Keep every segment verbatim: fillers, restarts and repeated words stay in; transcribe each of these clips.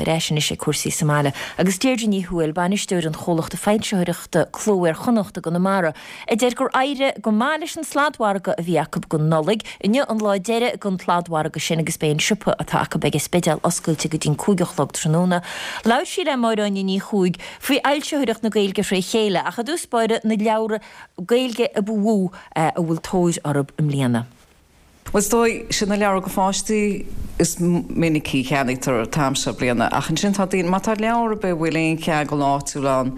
réisisin is sé cuasaí Somála. Agus déirde ní thuil banisteúir an cholacht a feinseoireachta clóir chonachta go na mara. I déir gur aire go mális an sládhharga a bhí acu go nolig, inne an lá deire gon sládhharga sin agus béin siúpa atá acu beag spedal oscailte go dtín cúigeachlog tróna. Laud siad a máráin ní chuig faoi ailseoireacht na gailge fré chéile a cha dús beide na leabhar gailge a bhú a bhfuil tóid arab im líana. Was dói sin na leabhar go fáistí is minicí cheannaí tar tamsa bliana achan sin tá dtíon má tá leabhar be bhfuilíon ceag go láúán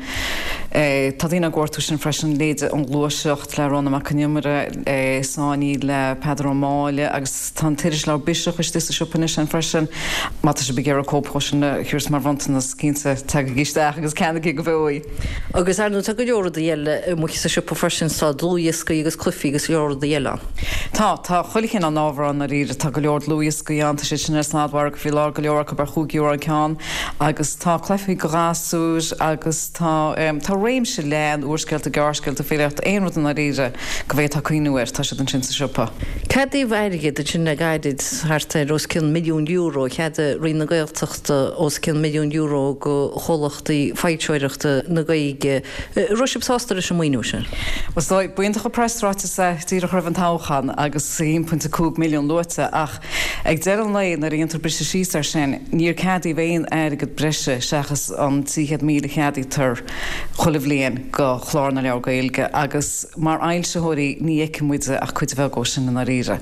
tá dtína gcuirtú sin freisin léide an glúiseocht le runna macaniumara sáí le Pedro Máile agus tá tiidir le biseach is tíos siúpanna sin freisin má tá sé begéar a cópásin chuirs mar bhaanta na cínta te gíisteach agus ceanna go bhfuí. Agus arú tá go leor a dhéile mu sa siúpa freisin sa dlúiasca agus clufií agus leor a dhéile. Tá tá chulichin an ábhar na ríre tá go leor Lewis go an sé sin sládhhar go bhí lá go leor go bar chuúgiúar ceán agus tá cléfií go gasúr agus tá tá réim se lean úsceilt a gársceilt a féirecht éonrad na ríre go bhéh tá cuiinúir tá sé an sin sa siúpa. Cadí bhairige de sin na gaiid harta os cin milliún euro chead a ri na gailteachta os cin milliún euro go cholachtaí feitseoireachta na gaige. Roisib sástar is sem muoinú sin. Was dói buintach go preisráte sa tíra chuibh an táchan agus one point two milliún lóte ach ag deir an leon ar íontar brise síos ar sin níor cadí bhéon air go brise seachas an tíchead míle cheadaí tar cholah léon go chlár na leabhar gailge agus mar ailseóirí ní éicimuide ach chuid bheith go sin na ríre.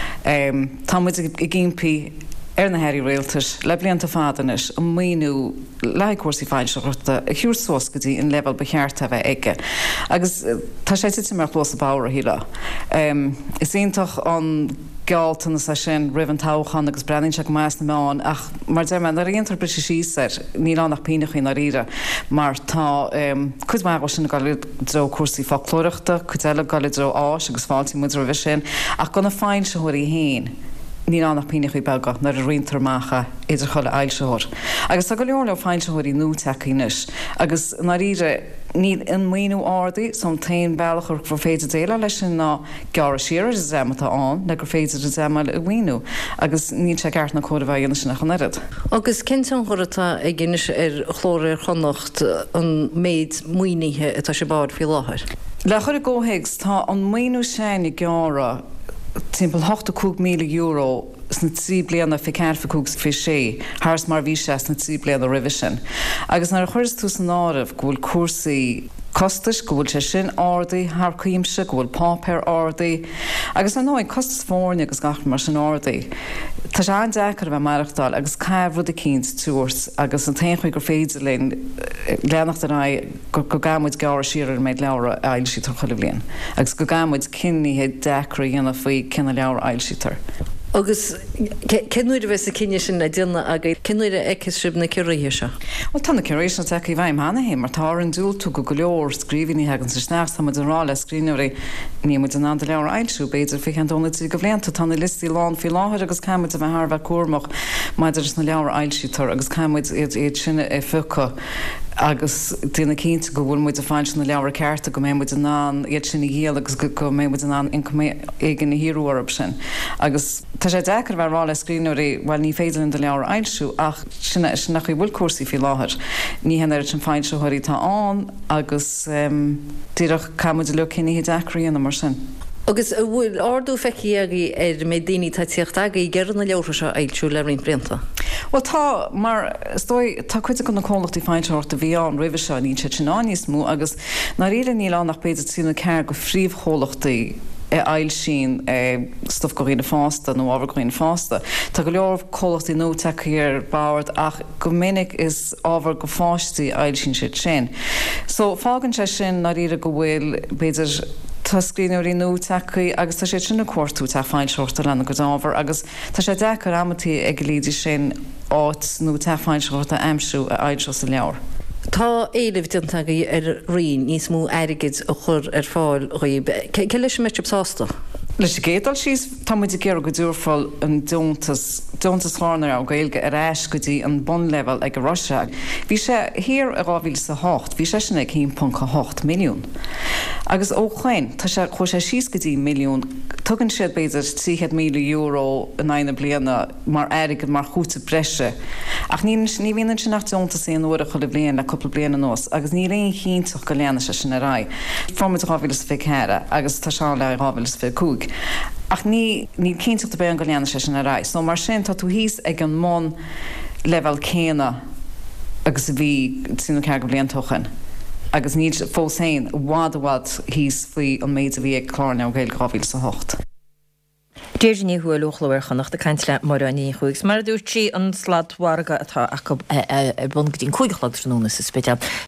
Tá muid i gimpií ar na heirí réaltas le blianta fádanis an míú lecuasaí fáilseoireachta a chiúr sóscatí in level bechearta bheith aige. Agus tá sé si mar chlós a bára híle. Is ionintach an gealtan sa sin rih an táchan agus brenin seach meas na meáin ach mar de man ar íontar brise síar ní annach pínach na ríre mar tá chud me sin gal dro cuasaí folklóireachta, chud eile gal dro áis agus fáiltí mu bhí sin ach gona fáin se thuirí héin. Ní annach pínach belga nar a riintarmacha idir chola ailseóir. Agus a go leor le fáilseóirí núteachínis agus na ríre ní in muoinú ádaí son tain bailachar gur féidir déile leis sin ná gear siar is zematá an le gur féidir a zemal a bhhainú agus ní se ceart na códa bheith dhéana sin nach chunéad. Agus cinan chuirtá ag gginis ar chlóir chonacht an méid muoinithe atá sé bád fi láthair. Le chuir ggóhéigs tá an muoinú sin i geara timppel eighty míle euro sna trí bliana fi cearfa cúgs fi sé, thras mar bhí sé na trí bliana revision. Agus nar chuirs tú san áibh go bhfuil cuasaí costas go bhfuil sé sin ádaí, thar cuimse go bhfuil pápéir ádaí, agus an nóid costas fórne agus gach mar sin ádaí. Tá sé an dechar bheith marachtáil agus caibh rud a cínt túirt agus an taon chuig gur féidir linn leannacht a go go gamuid gáir siar méid leabhar ailsítar chuile blion. Agus go gamuid cinníthe decra dhéanana faoi cinna leabhar ailsítar. Agus cenúir bheits a cinne sin na duna a cenúir eiceis sib na ciréise se? Well tá na ciréis na take bhaim hanahéim mar tá an dúil tú go go leor scríbhíní hegan sa sneach tá an rá le scríneir ní mu an an leabhar ailsú beidir fi an donna tí go bléanta tá na listí lán fi láthir agus caiimiid a bheith thbheith cuamach maidir na leabhar ailsítar agus caiimiid iad iad sinna é fucha agus tína cínta go bhfuil muid a fáin na leabhar cearta go mé muid an ná iad sinna héal agus go mé muid an in igen na híúarab sin. Agus tá sé dechar bheith rá le scríneir bhil ní féidir in de leabhar ailsú ach sinna sin nach bhfuil cuasaí fi láthair. Ní henar sin fáin seoirí tá an agus tíireach caiimiid le cinní decraíonna mar sin. Agus bhfuil ardú feici ar mé daoine tá tíocht aga i gceann na leabhar se ailsú le rion blianta. Well tá mar stoi tá cuite go na cólachtaí fáinseoireachta bhí an roimh se ní sé sinnáníos mú agus na riile níl nach beidir tína ceir go phríomhchólachtaí ail sin stof go riine fásta nó ábhar go riine fásta. Tá go leor cólachtaí nó teir báirt ach go minic is ábhar go fáistí ail sin sé sin. So fágann sé sin na riire go bhfuil beidir tá scríneoirí nó tecaí agus tá sé sinna cuairtú tá fáinseoirta lena go dábhar agus tá sé dechar amatí ag líidir sin áit nó tá fáinseoirta aimsú a ailseo sa leabhar. Tá éileh dionanta ar rion níos mú airigid a chur ar fáil roibe. Ce leis meid sásta? Leis gédal síos tá muid géar go dúrfáil an dúntas dúntas hánar á gailge ar éis go dtí an bon level ag go Russia. Bhí sé hir a ráhíl sa hácht, bhí sé sin ag one point eight milliún. Agus ó chuin tá sé chu sé síos go dtí milliún tugann siad beidir trí mí euro in aine bliana mar airigad mar chuúta breise. Ach ní ní bhíonn sin nachúnta sé nuair a chuil bliana le coppla bliana nós, agus ní réon chéintach go leanana se sin a rá. Format ráhílas fi chéire, agus tá seán le ráhílas fi cúg. Ach ní ní céintach be an go leanana se sin a rá. So mar sin tá tú híos ag an món level céna agus bhí sinna ce go blion tuchan. Agus níd fós féin bhád bhád híos faoi an méid a bhí ag chláne ó gail ráhíil sa hocht. Déir ní thuil luchlahar channach de caiint le mar aní chuigs. Mar dúirt sí an sladhharga atá bun go dtín chuighlog tróna sa spéte.